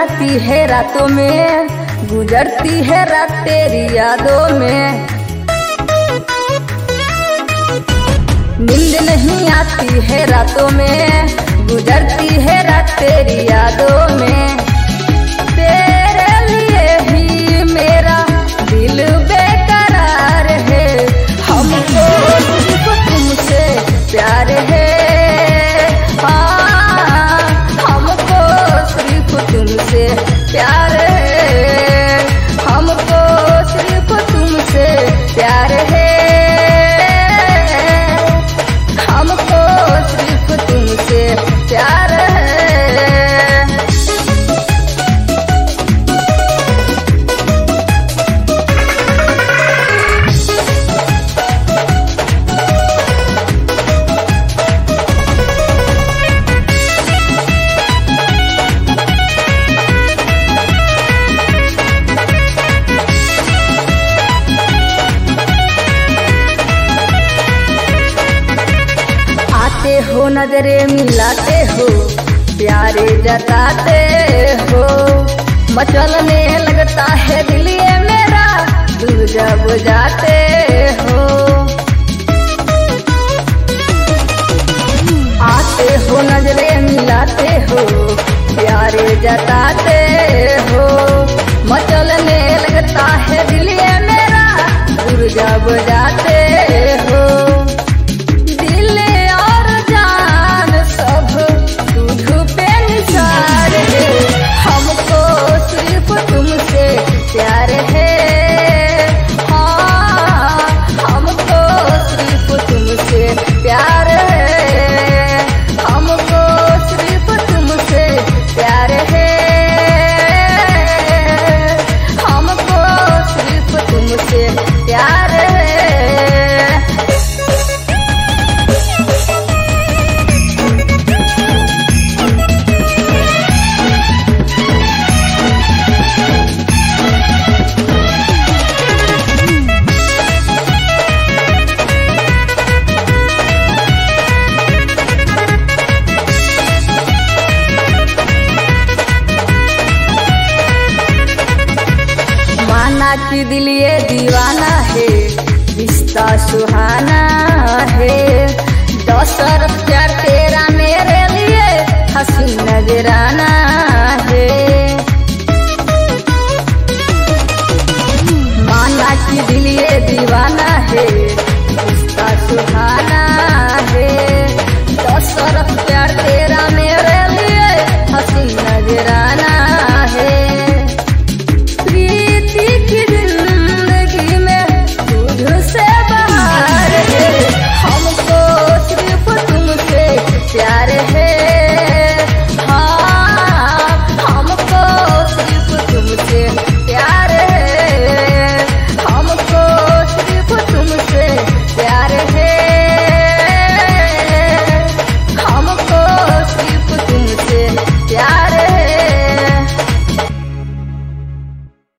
आती है रातों में, गुजरती है रात तेरी यादों में। नींद नहीं आती है रातों में, गुजरती है रात तेरी यादों में। तेरे लिए ही मेरा दिल बेकरार है, हमको सिर्फ तुमसे प्यार है। हाँ, हमको सिर्फ तुमसे प्यार है, हमको सिर्फ तुमसे प्यार है, हमको सिर्फ तुमसे प्यार है। आते हो नजरे मिलाते हो, प्यारे जताते हो, मचलने लगता है दिल ये मेरा, तू जब जाते हो। आते हो नजरे मिलाते हो, प्यारे जताते हो, मचलने लगता है दिल ये मेरा, तू जब जाते हो। प्यार है, हाँ, हमको सिर्फ तुमसे प्यार है, हमको सिर्फ तुमसे प्यार है, हमको सिर्फ तुमसे प्यार है। कि दिल ये दीवाना है, रिश्ता सुहाना है, दशरथ प्यार तेरा मेरे लिए हसीन नजराना है।